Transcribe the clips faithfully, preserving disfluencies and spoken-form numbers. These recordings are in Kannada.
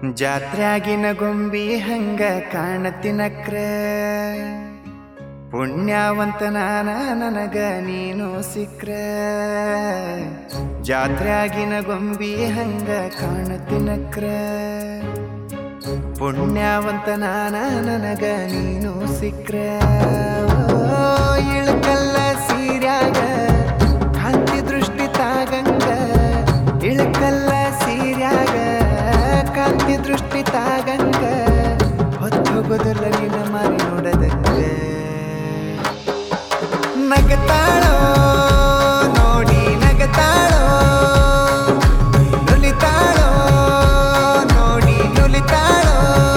ಜಾತ್ರ್ಯಾಗಿನ ಗೊಂಬಿ ಹಂಗ ಕಾಣತಿನಕ್ರ ಪುಣ್ಯವಂತ ನಾನ ನನಗ ನೀನು ಸಿಕ್ರ. ಜಾತ್ರ್ಯಾಗಿನ ಗೊಂಬಿ ಹಂಗ ಕಾಣತಿನಕ್ರ ಪುಣ್ಯವಂತ ನಾನ ನನಗ ನೀನು ಸಿಕ್ರ. ಇಳಕಲ್ಲ ಸೀರ್ಯಾಗ ಕಾಂತಿ ದೃಷ್ಟಿ ತಾಗಂಗ, ಇಳಕಲ್ಲ ಸೀರ್ಯಾಗ ಕಾಂತಿ ದೃಷ್ಟಿ ತಾಗಂಗ, ಹೊತ್ತು ಬದಲಿನ ಮಾರಿ ನೋಡದಂಗ. ನಗತಾಳೋ ನೋಡಿ ನಗತಾಳೋ, ನುಲಿತಾಳೋ ನೋಡಿ ನುಲಿತಾಳೋ,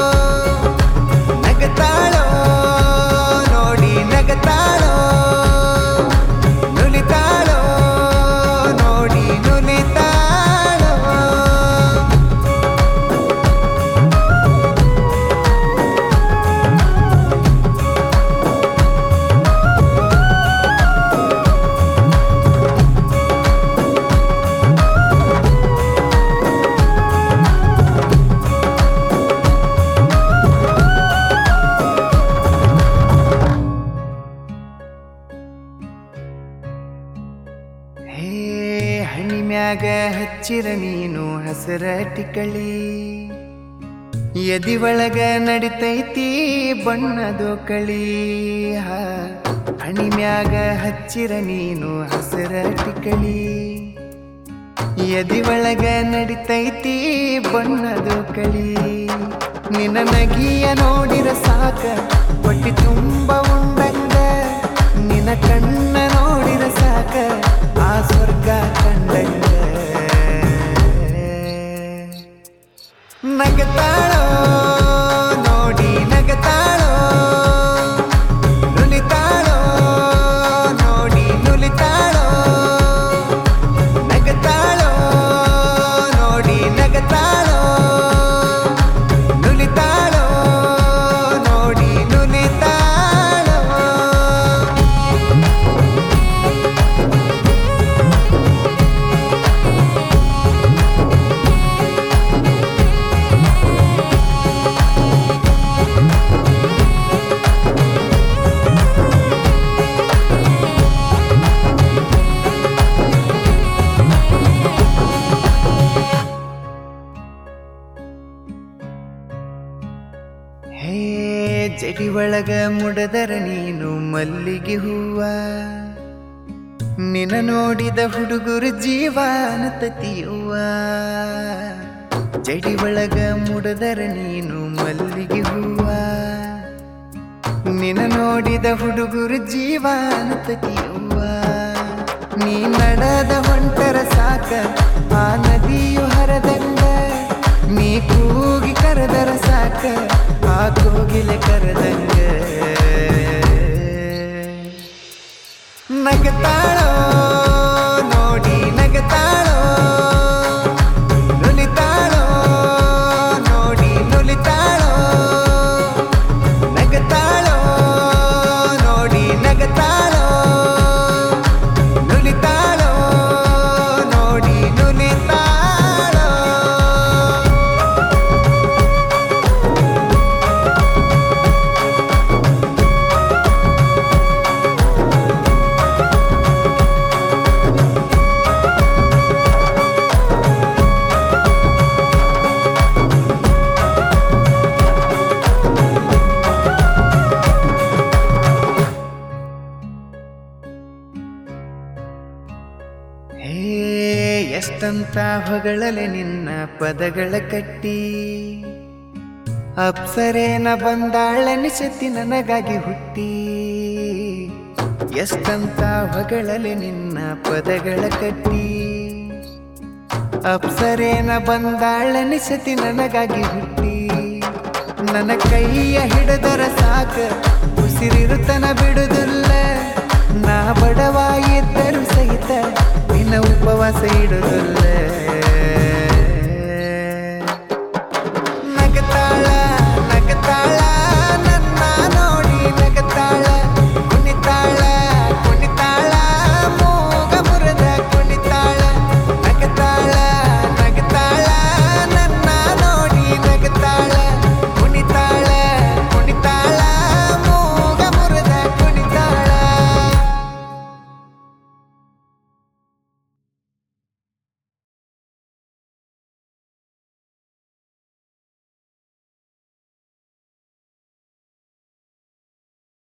ನಗತಾಳೋ ನೋಡಿ ನಗತಾಳೋ, ನುಲಿತಾಳೋ ನೋಡಿ ನುಲಿತಾಳೋ. ಹಣಿಮ್ಯಾಗ ಹಚ್ಚಿರ ನೀನು ಹಸರ ಟಿಕಳಿ, ಎದಿ ಒಳಗ ನಡಿತೈತಿ ಬಣ್ಣದು ಕಳಿ. ಹಣಿಮ್ಯಾಗ ಹಚ್ಚಿರ ನೀನು ಹಸರ ಟಿಕಳಿ, ಎದಿ ಒಳಗ ನಡಿತೈತಿ ಬಣ್ಣದು ಕಳಿ. ನಿನ್ನ ನಗಿಯ ನೋಡಿರ ಸಾಕ ಹೊಟ್ಟಿ ತುಂಬ ಉಂಡಂಗ, ನಿನ್ನ ಕಣ್ಣ ನೋಡಿರ ಸಾಕ ಆ ಸ್ವರ್ಗ ಕಂಡಂಗ. ನಗತಾಳೋ ನೋಡಿ ನಗತಾಳೋ, ನುಲಿತಾಳೋ ನೋಡಿ ನುಲಿತಾಳೋ, ನಗತಾಳೋ ನೋಡಿ ನಗತಾಳೋ, ನುಲಿತಾಳೋ ನೋಡಿ ನುಲಿತಾಳೋ. ಹೇ ಜಡಿ ಒಳಗ ಮುಡದರ ನೀನು ಮಲ್ಲಿಗೆ ಹೂವ, ನಿನ್ನ ನೋಡಿದ ಹುಡುಗರು ಜೀವಾನತತಿಯುವ. ಜಡಿ ಒಳಗ ಮುಡದರ ನೀನು ಮಲ್ಲಿಗೆ ಹೂವ, ನಿನ್ನ ನೋಡಿದ ಹುಡುಗರು ಜೀವಾನತತಿಯುವ. ನೀ ನಡೆದ ಹೊಂಟರ ಸಾಕ ಆ ನದಿಯು ಹರದಂಗ, ನೀ ಕೂಗಿ ಕರೆದರ ಸಾಕ ಆ ಕೋಗಿಲೆ ಕರೆದಂಗ. ನಗತಾಳೋ ನೋಡಿ ನಗತಾಳೋ, ನುಲಿತಾಳೋ ನೋಡಿ ನುಲಿತಾಳೋ, ನಗತಾಳೋ ನೋಡಿ ನಗತಾಳೋ, ನುಲಿತಾಳೋ ನೋಡಿ ನುಲಿತಾಳೋ. ಹೇ ಎಷ್ಟಂತ ಹೊಗಳಲೆ ನಿನ್ನ ಪದಗಳ ಕಟ್ಟಿ, ಅಪ್ಸರೇನ ಬಂದಾಳನಿಸತಿ ನನಗಾಗಿ ಹುಟ್ಟಿ. ಎಷ್ಟಂತ ಹೊಗಳಲೆ ನಿನ್ನ ಪದಗಳ ಕಟ್ಟಿ, ಅಪ್ಸರೇನ ಬಂದಾಳನಿಸತಿ ನನಗಾಗಿ ಹುಟ್ಟಿ. ನನ್ನ ಕೈಯ ಹಿಡಿದರ ಸಾಕ ಉಸಿರಿರುತನ ಬಿಡುದಿಲ್ಲ, ನಾ ಬಡವ ಇದ್ದರೂ ಸಹಿತ ನಿನ್ನ ಉಪವಾಸ ಇಡುದಿಲ್ಲ.